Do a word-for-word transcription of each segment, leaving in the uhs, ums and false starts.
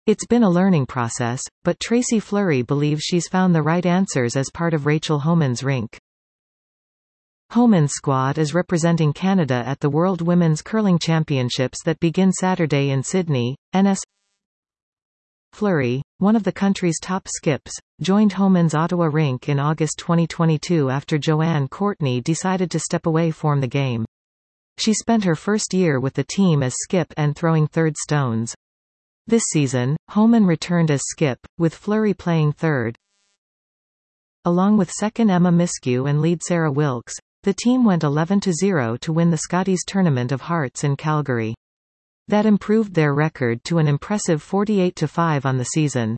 It's been a learning process, but Tracy Fleury believes she's found the right answers as part of Rachel Homan's rink. Homan's squad is representing Canada at the World Women's Curling Championships that begin Saturday in Sydney. N S Fleury, one of the country's top skips, joined Homan's Ottawa rink in August twenty twenty-two after Joanne Courtney decided to step away from the game. She spent her first year with the team as skip and throwing third stones. This season, Homan returned as skip, with Fleury playing third. Along with second Emma Miskew and lead Sarah Wilkes, the team went eleven to zero to win the Scotties Tournament of Hearts in Calgary. That improved their record to an impressive forty-eight to five on the season.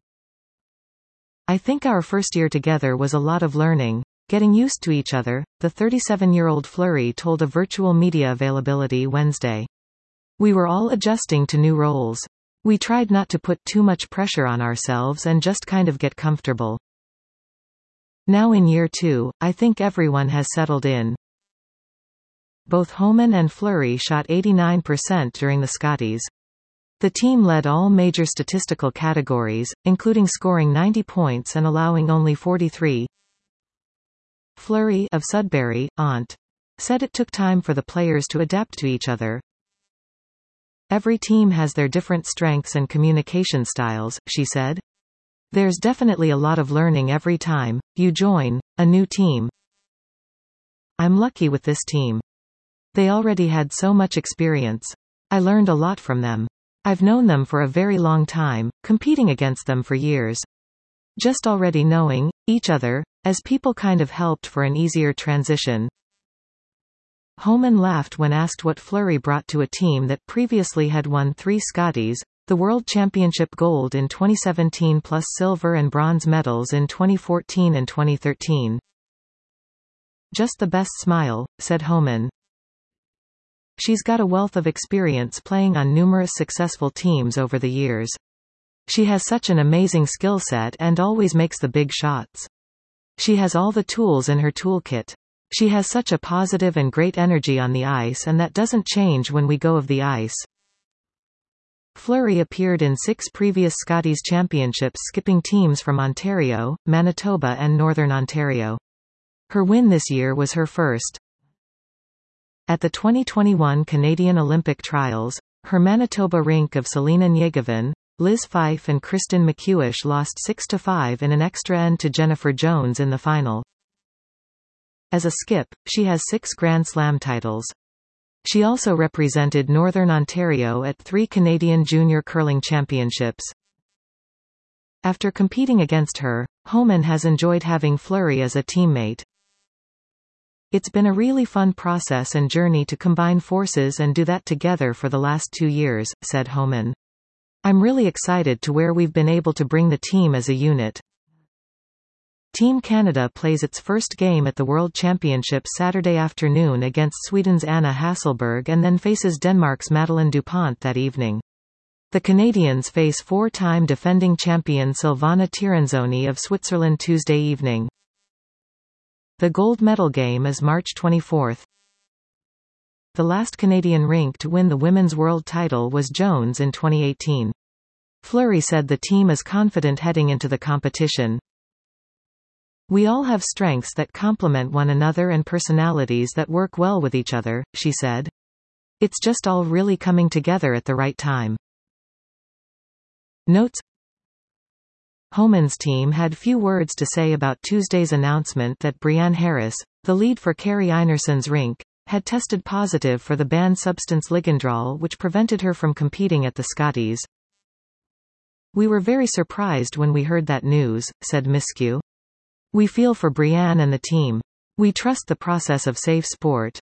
I think our first year together was a lot of learning, getting used to each other, the thirty-seven-year-old Fleury told a virtual media availability Wednesday. We were all adjusting to new roles. We tried not to put too much pressure on ourselves and just kind of get comfortable. Now in year two, I think everyone has settled in. Both Homan and Fleury shot eighty-nine percent during the Scotties. The team led all major statistical categories, including scoring ninety points and allowing only forty-three. Fleury of Sudbury, Ont. said it took time for the players to adapt to each other. Every team has their different strengths and communication styles, she said. There's definitely a lot of learning every time you join a new team. I'm lucky with this team. They already had so much experience. I learned a lot from them. I've known them for a very long time, competing against them for years. Just already knowing each other, as people kind of helped for an easier transition. Homan laughed when asked what Fleury brought to a team that previously had won three Scotties, the World Championship gold in twenty seventeen plus silver and bronze medals in twenty fourteen and twenty thirteen. Just the best smile, said Homan. She's got a wealth of experience playing on numerous successful teams over the years. She has such an amazing skill set and always makes the big shots. She has all the tools in her toolkit. She has such a positive and great energy on the ice, and that doesn't change when we go off the ice. Fleury appeared in six previous Scotties Championships skipping teams from Ontario, Manitoba and Northern Ontario. Her win this year was her first. At the twenty twenty-one Canadian Olympic Trials, her Manitoba rink of Selena Nyegovan, Liz Fife and Kristen McEwish lost six to five in an extra end to Jennifer Jones in the final. As a skip, she has six Grand Slam titles. She also represented Northern Ontario at three Canadian Junior Curling Championships. After competing against her, Homan has enjoyed having Fleury as a teammate. It's been a really fun process and journey to combine forces and do that together for the last two years, said Homan. I'm really excited to where we've been able to bring the team as a unit. Team Canada plays its first game at the World Championships Saturday afternoon against Sweden's Anna Hasselberg and then faces Denmark's Madeleine Dupont that evening. The Canadians face four-time defending champion Silvana Tiranzoni of Switzerland Tuesday evening. The gold medal game is March twenty-fourth. The last Canadian rink to win the women's world title was Jones in twenty eighteen. Fleury said the team is confident heading into the competition. We all have strengths that complement one another and personalities that work well with each other, she said. It's just all really coming together at the right time. Notes. Homan's team had few words to say about Tuesday's announcement that Brianne Harris, the lead for Carrie Einarson's rink, had tested positive for the banned substance ligandrol, which prevented her from competing at the Scotties. We were very surprised when we heard that news, said Miskew. We feel for Brianne and the team. We trust the process of safe sport.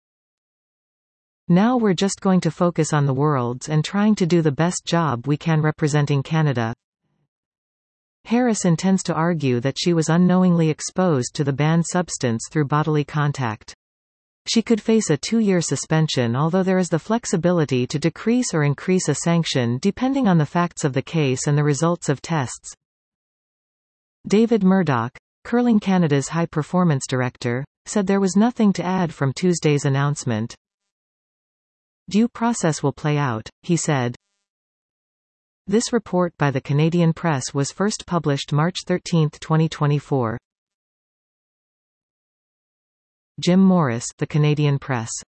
Now we're just going to focus on the Worlds and trying to do the best job we can representing Canada. Harris intends to argue that she was unknowingly exposed to the banned substance through bodily contact. She could face a two-year suspension, although there is the flexibility to decrease or increase a sanction depending on the facts of the case and the results of tests. David Murdoch, Curling Canada's high-performance director, said there was nothing to add from Tuesday's announcement. Due process will play out, he said. This report by the Canadian Press was first published March thirteenth twenty twenty-four. Jim Morris, The Canadian Press.